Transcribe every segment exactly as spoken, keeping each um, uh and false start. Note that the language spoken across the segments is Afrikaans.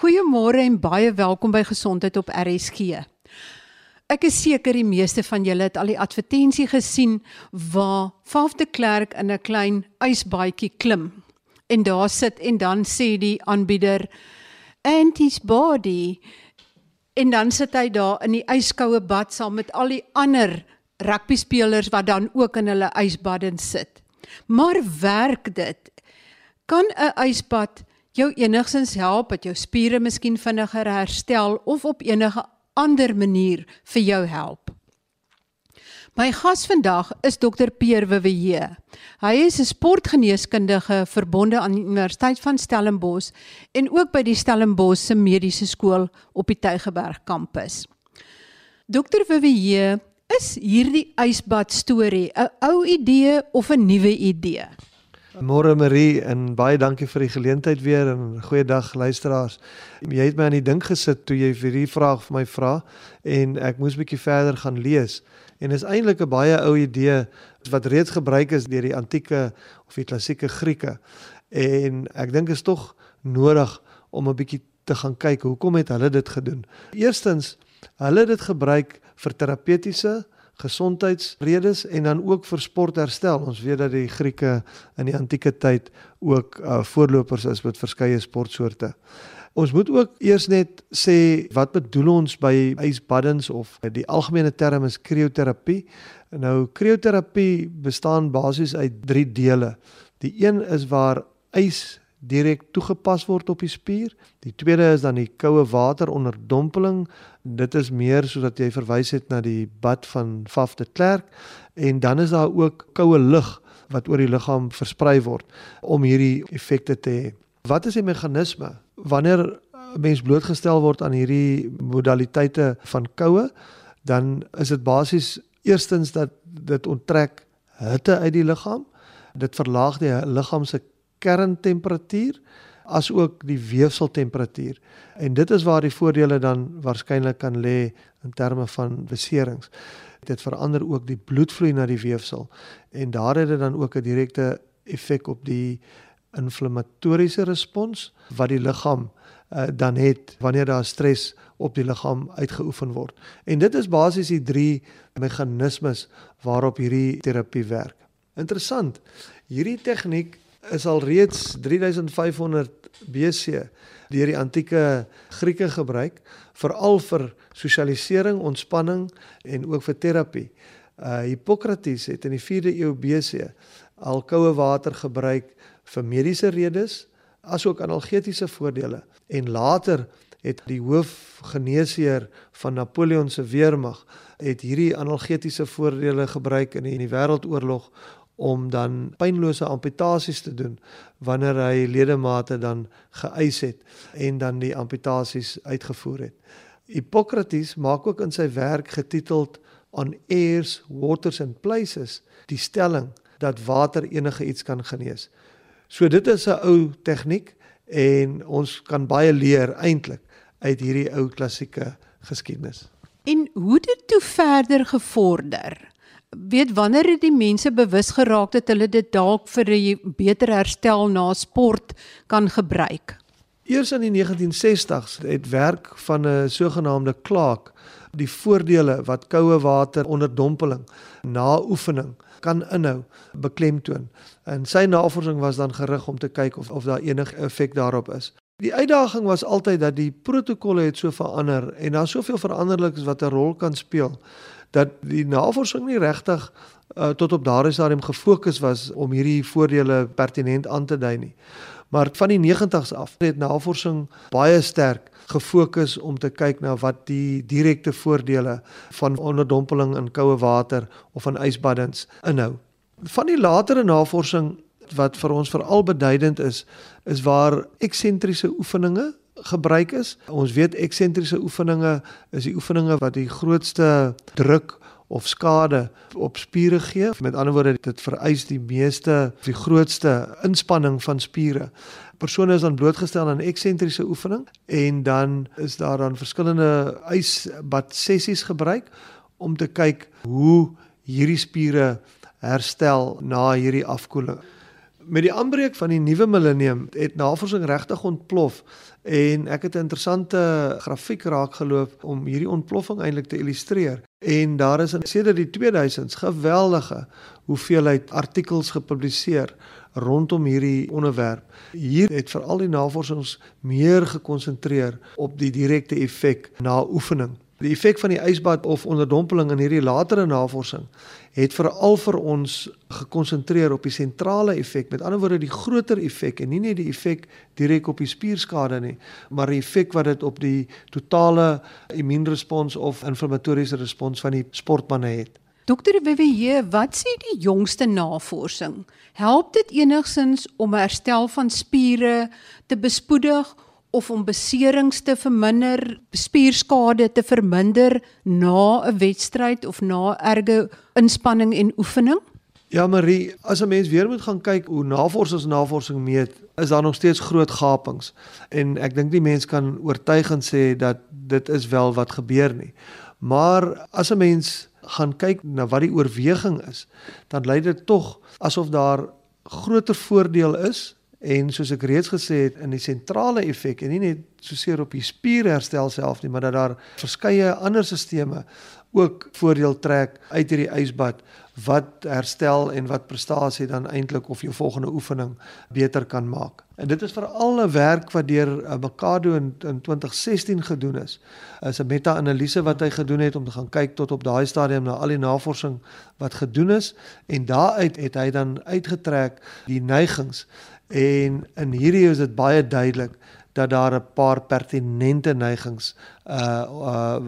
Goeiemôre en baie welkom by Gesondheid op R S G. Ek is seker die meeste van julle het al die advertensie gesien waar Faf de Klerk in 'n klein ysbaadjie klim. En daar sit en dan sê die aanbieder, Auntie's body. En dan sit hy daar in die ijskoue bad saam met al die ander rugbyspelers wat dan ook in hulle ysbaddens sit. Maar werk dit? Kan 'n ysbad jou enigstens help dat jou spiere miskien vinniger herstel of op enige ander manier vir jou help? My gas vandag is dokter Pierre Vivier. Hy is 'n sportgeneeskundige verbonde aan die Universiteit van Stellenbosch en ook by die Stellenbosch se mediese skool op die Tygerberg kampus. dokter Vivier, is hierdie ysbad storie 'n ou idee of 'n nuwe idee? Môre Marie en baie dankie vir die geleentheid weer en goeiedag luisteraars. Jy het my aan die dink gesit toe jy vir die vraag vir my vra en ek moes 'n bietjie verder gaan lees. En is eintlik 'n baie ou idee wat reeds gebruik is deur die antieke of die klassieke Grieke. En ek dink is tog nodig om 'n bietjie te gaan kyk hoekom het hulle dit gedoen. Eerstens, hulle het dit gebruik vir terapeutiese gesondheidsredes en dan ook vir sportherstel. Ons weet dat die Grieke in die antieke tyd ook uh, voorlopers is met verskeie sportsoorte. Ons moet ook eers net sê, wat bedoel ons by ysbaddens of die algemene term is krioterapie. Nou, krioterapie bestaan basies uit drie dele. Die een is waar ys direk toegepas word op die spier. Die tweede is dan die koue water onderdompeling. Dit is meer sodat jy verwys het na die bad van Faf de Klerk. En dan is daar ook koue lug wat oor die liggaam versprei word om hierdie effekte te hê. Wat is die meganisme? Wanneer 'n mens blootgestel word aan hierdie modaliteite van koue, dan is dit basies eerstens dat dit onttrek hitte uit die liggaam. Dit verlaag die liggaam se kerntemperatuur as ook die weefseltemperatuur. En dit is waar die voordele dan waarskynlik kan lê in terme van beserings. Dit verander ook die bloedvloei na die weefsel en daar het dit dan ook 'n direkte effek op die inflammatoriese respons wat die liggaam uh, dan het wanneer daar stres op die liggaam uitgeoefen word. En dit is basies die drie meganismes waarop hierdie terapie werk. Interessant, hierdie tegniek is al reeds drie duisend vyf honderd B C deur die antieke Grieke gebruik, veral vir sosialisering, ontspanning en ook vir terapie. Uh, Hippokrates het in die vierde eeu B C al koue water gebruik vir mediese redes, asook analgetiese voordele. En later het die hoofgeneesheer van Napoleon se weermag het hierdie analgetiese voordele gebruik in die, in die Wêreldoorlog om dan pynlose amputasies te doen wanneer hy ledemate dan geëis het en dan die amputasies uitgevoer het. Hippokrates maak ook in sy werk getiteld On Airs, Waters and Places die stelling dat water enige iets kan genees. So dit is 'n ou tegniek en ons kan baie leer eintlik uit hierdie ou klassieke geskiedenis. En hoe het dit toe verder gevorder? Weet, wanneer het die mense bewus geraak dat hulle dit dalk vir 'n beter herstel na sport kan gebruik? Eers in die negentien sestig's het werk van 'n sogenaamde Clark die voordele wat koue water onderdompeling na oefening kan inhou, beklemtoon. En sy navorsing was dan gerig om te kyk of, of daar enige effek daarop is. Die uitdaging was altyd dat die protokolle het so verander en daar soveel veranderliks wat 'n rol kan speel, dat die navorsing nie regtig uh, tot op daardie stadium gefokus was om hierdie voordele pertinent aan te dui nie. Maar van die negentig's af het navorsing baie sterk gefokus om te kyk na wat die direkte voordele van onderdompeling in koue water of van ysbaddens inhou. Van die latere navorsing wat vir ons veral beduidend is, is waar eksentriese oefeninge gebruik is. Ons weet eksentriese oefeninge is die oefeninge wat die grootste druk of skade op spiere gee. Met ander woorde, dit vereis die meeste, die grootste inspanning van spiere. Persone is dan blootgestel aan eksentriese oefening en dan is daar dan verskillende ysbad sessies gebruik om te kyk hoe hierdie spiere herstel na hierdie afkoeling. Met die aanbreek van die nuwe millennium het navorsing regtig ontplof en ek het 'n interessante grafiek raakgeloop om hierdie ontploffing eintlik te illustreer. En daar is in sedert die tweeduisends geweldige hoeveelheid artikels gepubliseer rondom hierdie onderwerp. Hier het veral die navorsings meer gekonsentreer op die direkte effek na oefening. Die effek van die ysbad of onderdompeling in hierdie latere navorsing het veral vir ons gekonsentreer op die sentrale effek, met ander woorde die groter effek en nie net die effek direk op die spierskade nie, maar die effek wat dit op die totale immuunrespons of inflammatoriese respons van die sportmanne het. Dokter Wewe, wat sê die jongste navorsing? Help dit enigsins om herstel van spiere te bespoedig of om beserings te verminder, spierskade te verminder na 'n wedstryd of na erge inspanning en oefening? Ja Marie, as 'n mens weer moet gaan kyk hoe navorsers navorsing meet, is daar nog steeds groot gapings. En ek dink die mens kan oortuigend sê dat dit is wel wat gebeur nie. Maar as 'n mens gaan kyk na wat die oorweging is, dan lyk dit tog asof daar groter voordeel is. En soos ek reeds gesê het, in die sentrale effek, en nie net soseer op die spierherstel self nie, maar dat daar verskeie ander sisteme ook voordeel trek uit hierdie ysbad, wat herstel en wat prestasie dan eintlik of jou volgende oefening beter kan maak. En dit is veral 'n werk wat deur Mercado in, in twintig sestien gedoen is. Is 'n meta-analise wat hy gedoen het om te gaan kyk tot op daai stadium na al die navorsing wat gedoen is, en daaruit het hy dan uitgetrek die neigings. En in hierdie is dit baie duidelik dat daar 'n paar pertinente neigings uh uh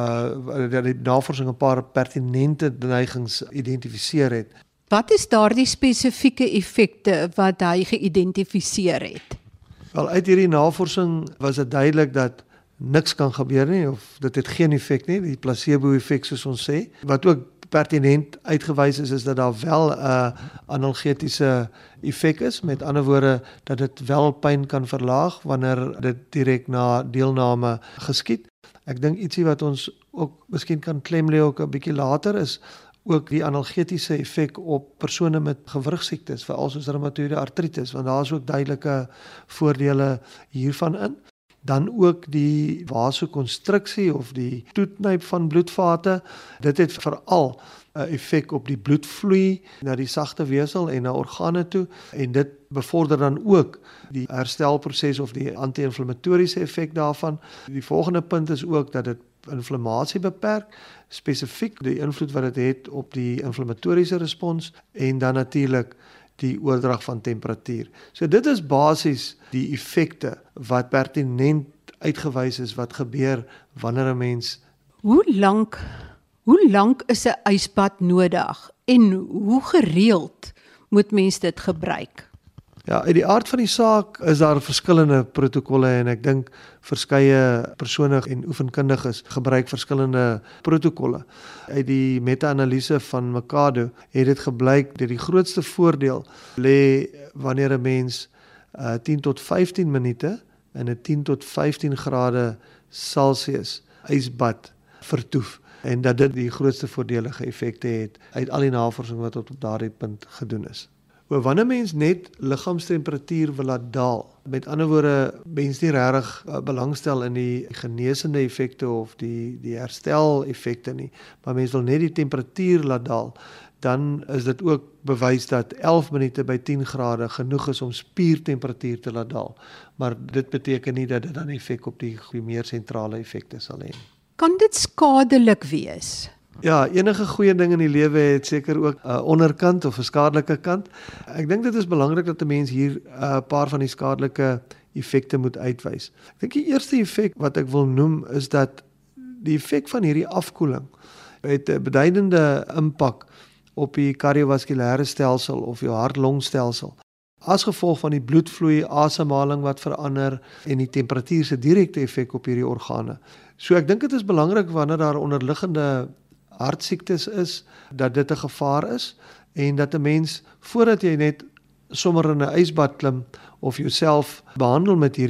uh dat die navorsing 'n paar pertinente neigings identifiseer het. Wat is daardie spesifieke effekte wat hy geïdentifiseer het? Wel, uit hierdie navorsing was dit duidelik dat niks kan gebeur nie, of dit het geen effek nie, die placebo-effek soos ons sê. Wat ook pertinent uitgewys is, is dat daar wel 'n uh, analgetiese effek is, met ander woorde dat dit wel pyn kan verlaag wanneer dit direk na deelname geskied. Ek dink ietsie wat ons ook miskien kan klem lê ook 'n bietjie later is ook die analgetiese effek op persone met gewrigsiektes, veral soos reumatoïde artritis, want daar is ook duidelike voordele hiervan in. Dan ook die vasokonstriksie of die toeknyp van bloedvate. Dit het veral 'n effek op die bloedvloei na die sagte weefsel en na organe toe, en dit bevorder dan ook die herstelproses of die anti-inflammatoriese effek daarvan. Die volgende punt is ook dat dit inflammasie beperk, spesifiek die invloed wat dit het op die inflammatoriese respons, en dan natuurlik die oordrag van temperatuur. So dit is basies die effekte wat pertinent uitgewys is wat gebeur wanneer 'n mens. Hoe lank hoe lank is 'n ysbad nodig en hoe gereeld moet mens dit gebruik? Ja, uit die aard van die saak is daar verskillende protokolle, en ek dink verskeie persone en oefenkundiges gebruik verskillende protokolle. Uit die meta-analise van Mercado het dit gebleik dat die grootste voordeel lê wanneer 'n mens uh, tien tot vyftien minute in 'n tien tot vyftien grade Celsius ysbad vertoef, en dat dit die grootste voordelige effekte het uit al die navorsing wat tot op daardie punt gedoen is. Maar wanneer mens net liggaamstemperatuur wil laat daal, met ander woorde, mens nie regtig uh, belangstel in die genesende effekte of die die herstel effekte nie, maar mens wil net die temperatuur laat daal, dan is dit ook bewys dat elf minute by tien grade genoeg is om spiertemperatuur te laat daal. Maar dit beteken nie dat dit dan effek op die, die meer sentrale effekte sal hê. Kan dit skadelik wees? Ja, enige goeie ding in die lewe het seker ook 'n uh, onderkant of 'n skadelike kant. Ek dink dit is belangrik dat 'n mens hier 'n uh, paar van die skadelike effekte moet uitwys. Ek dink die eerste effek wat ek wil noem is dat die effek van hierdie afkoeling het 'n beduidende impak op die kardiovaskulêre stelsel of jou hart-longstelsel. As gevolg van die bloedvloei, asemhaling wat verander en die temperatuur se direkte effek op hierdie organe. So ek dink dit is belangrik wanneer daar onderliggende hartsiektes is, dat dit 'n gevaar is, en dat 'n mens, voordat jy net sommer in 'n ysbad klim of jouself behandel met hierdie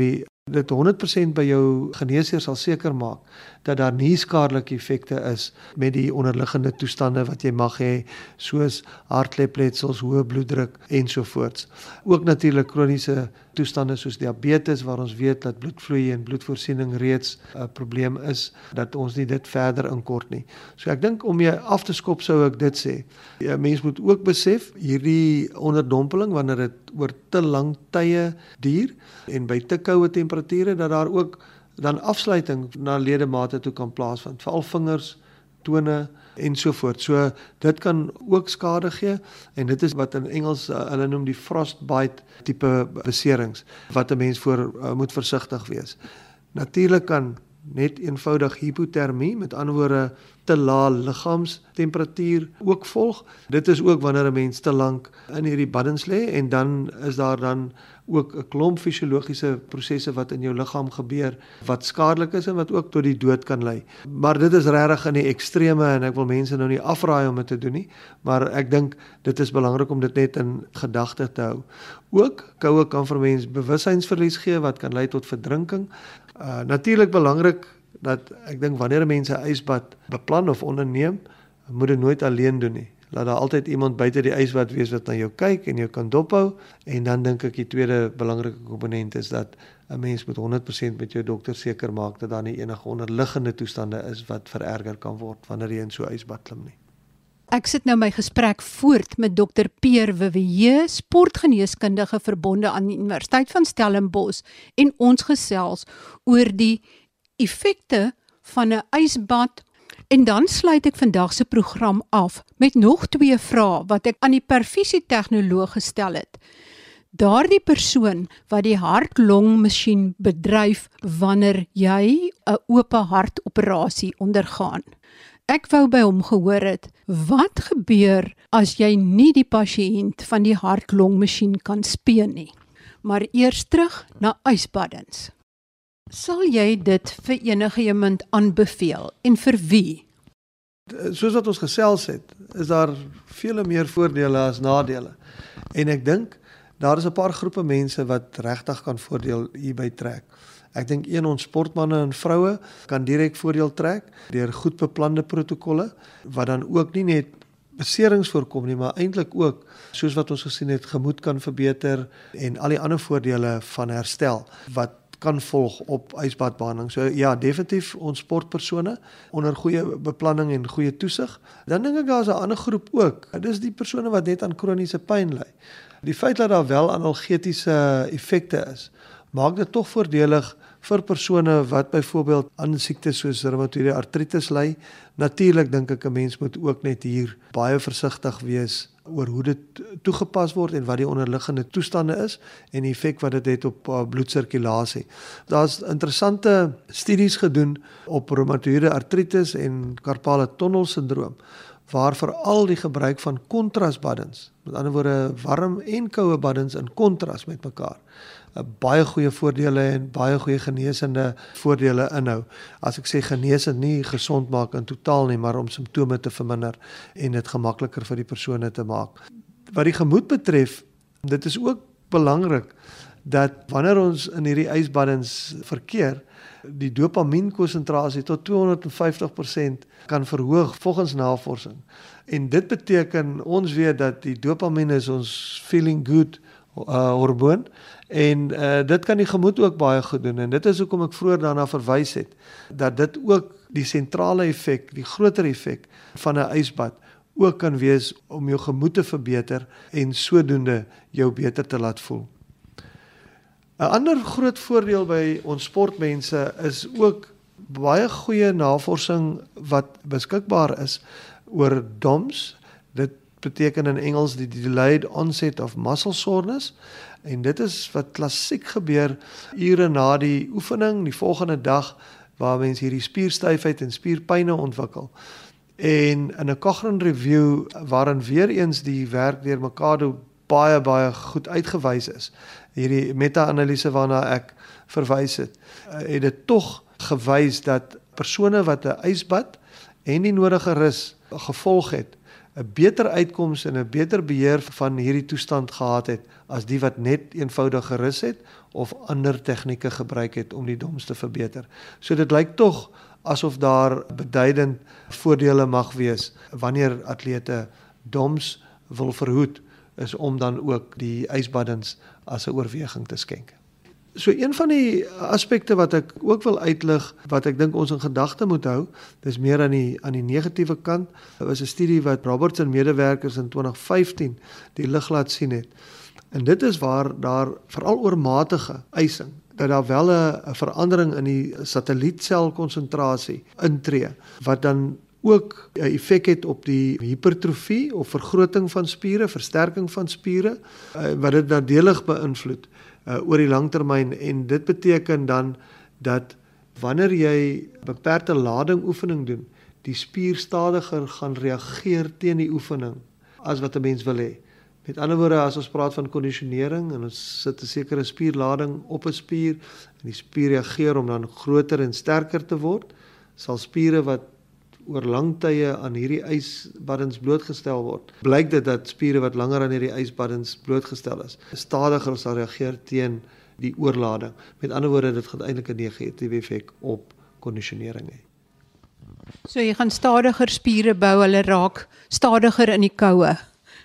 dit honderd persent by jou geneesheer sal seker maak dat daar nie skadelike effekte is met die onderliggende toestande wat jy mag hê, soos hartklepletsels, hoë bloeddruk ensovoorts. Ook natuurlik kroniese toestande soos diabetes, waar ons weet dat bloedvloei en bloedvoorsiening reeds 'n probleem is, dat ons nie dit verder inkort nie. So ek dink om jy af te skop sou ek dit sê. 'n Mens moet ook besef hierdie onderdompeling wanneer dit oor te lang tye duur en by te koue temperature dat daar ook dan afsluiting na ledemate toe kan plaasvind, veral vingers, tone ensovoort. So dit kan ook skade gee en dit is wat in Engels uh, hulle noem die frostbite tipe beserings wat 'n mens voor uh, moet versigtig wees. Natuurlik kan net eenvoudig hipotermie, met ander woorde te lae liggaamstemperatuur ook volg. Dit is ook wanneer 'n mens te lank in hierdie baddens lê en dan is daar dan ook 'n klomp fisiologiese prosesse wat in jou liggaam gebeur wat skadelik is en wat ook tot die dood kan lei. Maar dit is regtig in die ekstreme en ek wil mense nou nie afraai om dit te doen nie, maar ek dink dit is belangrik om dit net in gedagte te hou. Ook koue kan vir mense bewussynsverlies gee wat kan lei tot verdrinking. Uh, natuurlik belangrik dat ek dink wanneer mense 'n ysbad beplan of onderneem, moet dit nooit alleen doen nie. Laat daar altyd iemand buite die ysbad wees wat na jou kyk en jou kan dophou. En dan dink ek die tweede belangrike komponent is dat 'n mens moet honderd persent met jou dokter seker maak dat daar nie enige onderliggende toestande is wat vererger kan word wanneer jy in so 'n ysbad klim nie. Ek sit nou my gesprek voort met dokter Pierre Vivier, sportgeneeskundige verbonde aan die Universiteit van Stellenbosch, en ons gesels oor die effekte van 'n ysbad. En dan sluit ek vandag se program af met nog twee vrae wat ek aan die perfusie-tegnoloog gestel het. Daardie persoon wat die hart-long-masjien bedryf wanneer jy 'n oop hartoperasie ondergaan. Ek wou by hom gehoor het, wat gebeur as jy nie die pasiënt van die hart-long-masjien kan speen nie? Maar eers terug na ysbaddens. Sal jy dit vir enige iemand aanbeveel en vir wie? Soos wat ons gesels het, is daar vele meer voordele as nadele. En ek dink, daar is 'n paar groepe mense wat regtig kan voordeel hierby trek. Ek dink een ons sportmanne en vroue kan direk voordeel trek deur goed beplande protokolle, wat dan ook nie net beserings voorkom nie, maar eintlik ook, soos wat ons gesien het, gemoed kan verbeter en al die ander voordele van herstel, wat kan volg op ysbadbehandeling. So ja, definitief ons sportpersone onder goeie beplanning en goeie toesig. Dan dink ek daar is 'n ander groep ook. Dit is die persone wat net aan kroniese pyn ly. Die feit dat daar wel analgetiese effekte is, maak dit tog voordelig vir persone wat byvoorbeeld aan siektes soos reumatoïde artritis ly. Natuurlik dink ek 'n mens moet ook net hier baie versigtig wees oor hoe dit toegepas word en wat die onderliggende toestande is en die effek wat dit het op uh, bloedsirkulasie. Daar's interessante studies gedoen op reumatoïde artritis en carpale tunnel syndroom, waar veral die gebruik van kontrasbaddens, met ander woorde warm en koue baddens in kontras met mekaar, baie goeie voordele en baie goeie genesende voordele inhou. As ek sê genesend, nie gesond maak in totaal nie, maar om simptome te verminder en dit gemakliker vir die persone te maak. Wat die gemoed betref, dit is ook belangrik dat wanneer ons in hierdie ysbaddens verkeer, die dopamienkonsentrasie tot tweehonderd vyftig persent kan verhoog volgens navorsing. En dit beteken, ons weet dat die dopamien is ons feeling good uh, hormoon, en uh, dit kan die gemoed ook baie goed doen, en dit is hoekom ek vroeër daarna verwys het, dat dit ook die sentrale effek, die groter effek van 'n ysbad ook kan wees om jou gemoed te verbeter en sodoende jou beter te laat voel. 'n Ander groot voordeel by ons sportmense is ook baie goeie navorsing wat beskikbaar is oor D O M S. Dit beteken in Engels die delayed onset of muscle soreness, en dit is wat klassiek gebeur ure na die oefening, die volgende dag, waar mens hierdie spierstyfheid en spierpyne ontwikkel. En in 'n Cochrane review, waarin weer eens die werk deur Mercado baie, baie goed uitgewys is, hierdie meta-analise waarna ek verwys het, het dit tog gewys dat persone wat 'n ysbad en die nodige rus gevolg het, 'n beter uitkoms en 'n beter beheer van hierdie toestand gehad het as die wat net eenvoudig gerus het of ander tegnieke gebruik het om die doms te verbeter. So dit lyk tog asof daar beduidend voordele mag wees wanneer atlete doms wil verhoed, is om dan ook die ysbaddens as 'n oorweging te skenk. So een van die aspekte wat ek ook wil uitlig, wat ek dink ons in gedagte moet hou, dis meer aan die aan die negatiewe kant. Daar was 'n studie wat Roberts en medewerkers in twintig vyftien die lig laat sien het. En dit is waar daar veral oormatige ysing, dat daar wel 'n verandering in die satellietselkonsentrasie intree, wat dan ook 'n effek het op die hipertrofie of vergroting van spiere, versterking van spiere, wat dit nadelig beïnvloed uh, oor die langtermyn. En dit beteken dan dat wanneer jy beperkte lading oefening doen, die spier stadiger gaan reageer teen die oefening as wat 'n mens wil hê. Met ander woorde, as ons praat van kondisionering en ons sit 'n sekere spierlading op 'n spier en die spier reageer om dan groter en sterker te word, sal spiere wat oor lang tye aan hierdie ysbaddens blootgestel word, blyk dit dat spiere wat langer aan hierdie ysbaddens blootgestel is, stadiger sal reageer teen die oorlading. Met ander woorde, dit gaan eintlik 'n negatiewe effek op kondisionering hê. So jy gaan stadiger spiere bou, hulle raak stadiger in die koue.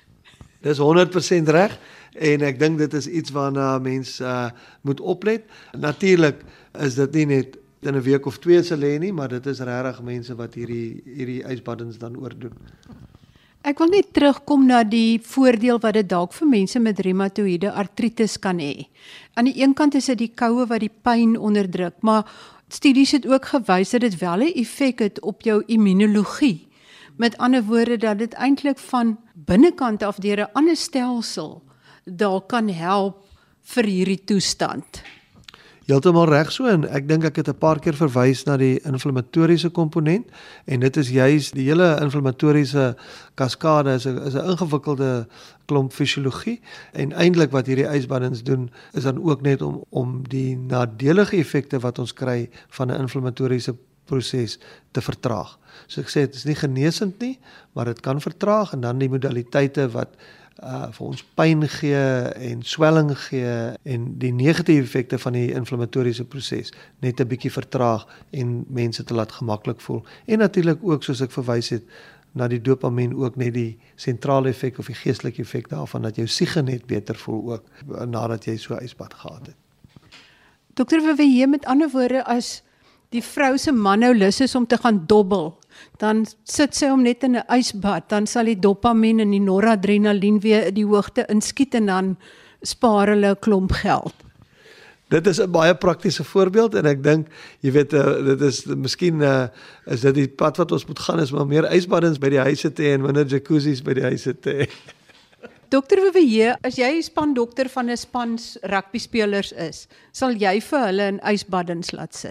Dis honderd persent reg en ek dink dit is iets waarna mense uh, moet oplet. Natuurlik is dit nie net in 'n week of twee se lê nie, maar dit is regtig mense wat hierdie hierdie ysbaddens dan oordoen. Ek wil net terugkom na die voordeel wat dit dalk vir mense met reumatoïede artritis kan hê. Aan die een kant is dit die koue wat die pyn onderdruk, maar studies het ook gewys dat dit wel 'n effek het op jou immunologie. Met ander woorde dat dit eintlik van binnekant af deur 'n ander stelsel dalk kan help vir hierdie toestand. Heeltemal reg so, en ek dink ek het 'n paar keer verwys na die inflammatoriese komponent, en dit is juis die hele inflammatoriese kaskade is 'n is 'n ingewikkelde klomp fisiologie, en eintlik wat hierdie ysbaddens doen is dan ook net om om die nadelige effekte wat ons kry van 'n inflammatoriese proses te vertraag. So ek sê dit is nie genesend nie, maar dit kan vertraag, en dan die modaliteite wat Uh, vir ons pyn gee en swelling gee en die negatiewe effekte van die inflammatoriese proses net 'n bietjie vertraag en mense te laat gemaklik voel. En natuurlik ook, soos ek verwys het, na die dopamien ook net die sentrale effek of die geestelike effek daarvan dat jou siege net beter voel ook nadat jy so 'n ysbad gehad het. Dokter Verwee, met ander woorde, as die vrou se man nou lus is om te gaan dobbel, dan sit sy hom net in 'n ysbad, dan sal die dopamien en die noradrenalien weer die hoogte inskiet en dan spaar hulle 'n klomp geld. Dit is 'n baie praktiese voorbeeld, en ek dink, jy weet, uh, dit is miskien uh, is dit die pad wat ons moet gaan, is maar meer ysbaddens by die huise te hê en minder jacuzzis by die huise te hê. Dokter Verwee, as jy spandokter van 'n span rugby spelers is, sal jy vir hulle in ysbaddens laat sit?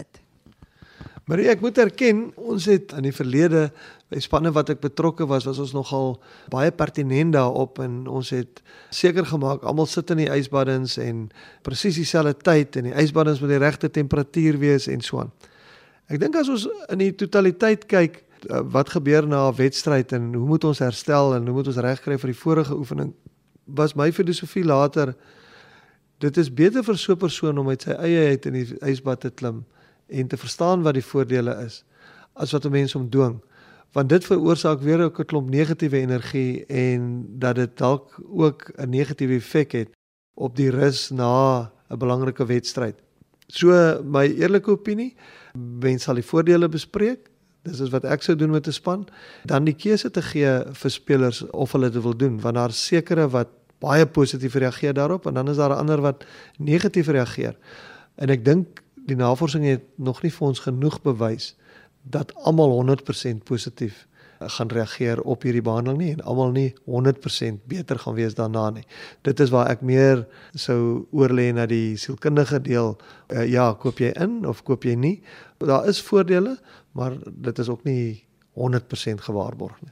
Marie, ek moet erken, ons het in die verlede, by spanne wat ek betrokke was, was ons nogal baie pertinent daarop, en ons het seker gemaak, almal sit in die ysbaddens, en presies dieselfde tyd, en die ysbaddens met die regte temperatuur wees, en so aan. Ek dink as ons in die totaliteit kyk, wat gebeur na 'n wedstryd, en hoe moet ons herstel, en hoe moet ons regkry vir die vorige oefening, was my filosofie later, dit is beter vir so 'n persoon om uit sy eie uit in die ysbad te klim, en te verstaan wat die voordele is, as wat 'n mens om dwing. Want dit veroorsaak weer ook 'n klomp negatiewe energie, en dat dit dalk ook 'n negatiewe effek het op die rus na 'n belangrike wedstryd. So, my eerlike opinie, mens sal die voordele bespreek, dis is wat ek sou doen met 'n span, dan die keuse te gee vir spelers of hulle dit wil doen, want daar is sekere wat baie positief reageer daarop, en dan is daar ander wat negatief reageer. En ek dink die navorsing het nog nie vir ons genoeg bewys dat almal honderd persent positief gaan reageer op hierdie behandeling nie, en almal nie honderd persent beter gaan wees daarna nie. Dit is waar ek meer sou oorlê na die sielkundige deel. Uh, ja, koop jy in of koop jy nie? Daar is voordele, maar dit is ook nie honderd persent gewaarborg nie.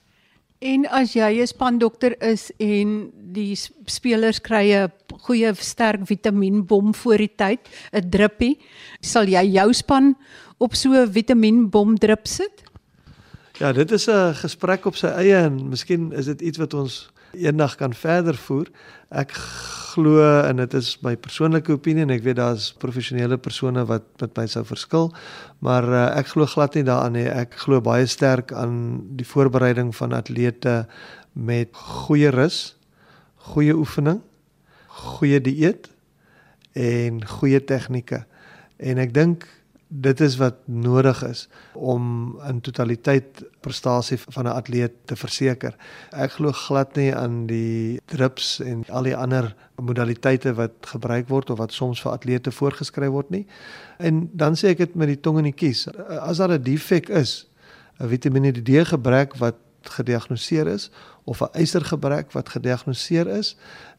En as jy 'n spandokter is en die spelers kry 'n goeie sterk vitamienbom voor die tyd, 'n druppie, sal jy jou span op so 'n vitamienbom drup sit? Ja, dit is 'n gesprek op sy eie en miskien is dit iets wat ons eendag kan verder voer. Ek glo, en dit is my persoonlike opinie, en ek weet daar's professionele persone wat met my sou verskil, maar uh, ek glo glad nie daaraan nie. Ek glo baie sterk aan die voorbereiding van atlete met goeie rus, goeie oefening, goeie dieet en goeie tegnieke. En ek dink dit is wat nodig is om in totaliteit prestasie van 'n atleet te verseker. Ek glo glad nie aan die drips en al die ander modaliteite wat gebruik word of wat soms vir atlete voorgeskryf word nie. En dan sê ek dit met die tong in die kies. As daar 'n defek is, 'n Vitamiene D gebrek wat gediagnoseer is of 'n ystergebrek wat gediagnoseer is,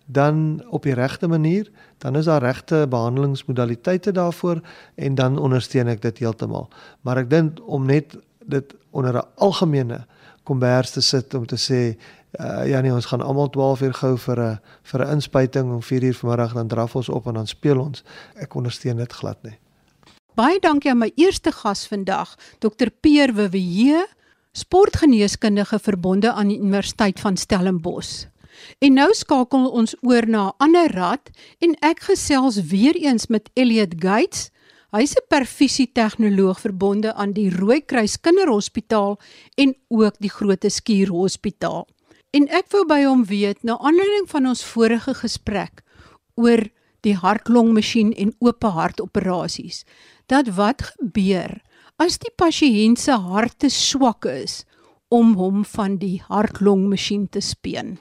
dan op die regte manier, dan is daar regte behandelingsmodaliteite daarvoor en dan ondersteun ek dit heeltemal. Maar ek dink om net dit onder 'n algemene kombers te sit om te sê uh, ja nee, ons gaan almal twaalf uur gou vir 'n vir 'n inspuiting om vier uur vanmiddag, dan draf ons op en dan speel ons. Ek ondersteun dit glad nie. Baie dankie aan my eerste gas vandag, dokter Pierre Vivier, sportgeneeskundige verbonde aan die Universiteit van Stellenbosch. En nou skakel ons oor na 'n ander rad en ek gesels weer eens met Elliot Gates. Hy's 'n perfusie-tegnoloog verbonde aan die Rooikruis Kinderhospitaal en ook die Groote Schuur Hospitaal. En ek wou by hom weet, na aanleiding van ons vorige gesprek oor die hart-longmasjien en oop hartoperasies, dat wat gebeur as die pasiënt se hart te swak is om hom van die hart-longmasjien te speen?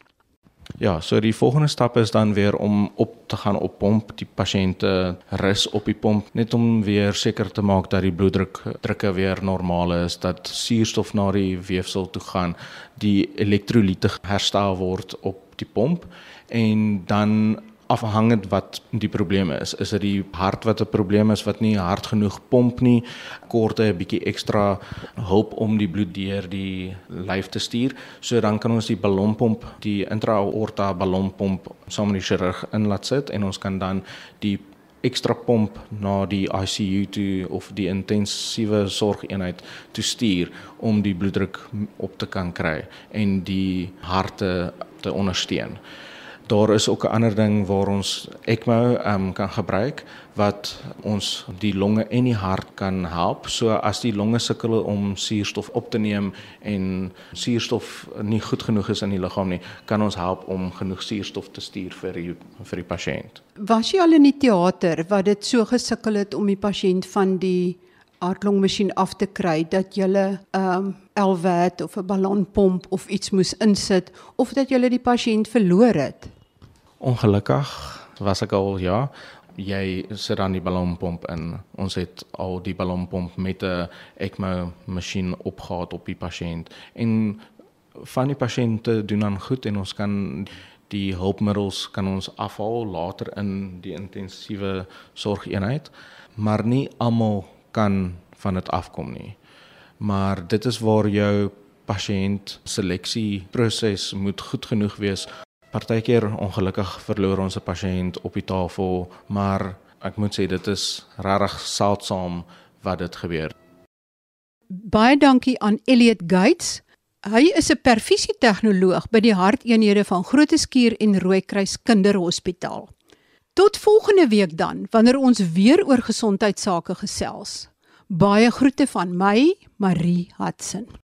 Ja, so die volgende stap is dan weer om op te gaan op pomp, die pasiënte rus op die pomp, net om weer seker te maak dat die bloeddruk drukke weer normaal is, dat suurstof na die weefsel toe gaan, die elektrolyte herstel word op die pomp, en dan afhangend wat die probleem is. Is dit die hart wat 'n probleem is, wat nie hard genoeg pomp nie, kort 'n bietjie ekstra hulp om die bloed deur die lyf te stuur, so dan kan ons die ballonpomp, die intra-aorta ballonpomp saam met die chirurg in laat sit, en ons kan dan die ekstra pomp na die I C U toe of die intensiewe sorgeenheid toe stuur om die bloeddruk op te kan kry en die harte te ondersteun. Daar is ook 'n ander ding waar ons ECMO um, kan gebruik, wat ons die longe en die hart kan help. So as die longe sukkel om suurstof op te neem en suurstof nie goed genoeg is in die liggaam nie, kan ons help om genoeg suurstof te stuur vir die, vir die pasiënt. Was jy al in die teater wat dit so gesukkel het om die pasiënt van die hart-longmasjien af te kry, dat julle um, L V A D of 'n ballonpomp of iets moes insit, of dat julle die pasiënt verloor het? Ongelukkig was ek al, ja, jy sit dan die ballonpomp in. Ons het al die ballonpomp met 'n ECMO masjien opgehaal op die pasiënt. En van die pasiënte doen dan goed en ons kan die hulpmiddels kan ons afhaal later in die intensiewe sorgeenheid, maar nie almal kan van dit afkom nie. Maar dit is waar jou pasiënt seleksieproses moet goed genoeg wees. Partykeer ongelukkig verloor ons 'n pasiënt op die tafel, maar ek moet sê dit is regtig seldsaam wat dit gebeur. Baie dankie aan Elliot Gates. Hy is 'n perfusie-tegnoloog by die harteenhede van Groote Schuur en Rooikruis Kinderhospitaal. Tot volgende week dan, wanneer ons weer oor gesondheidsake gesels. Baie groete van my, Marie Hudson.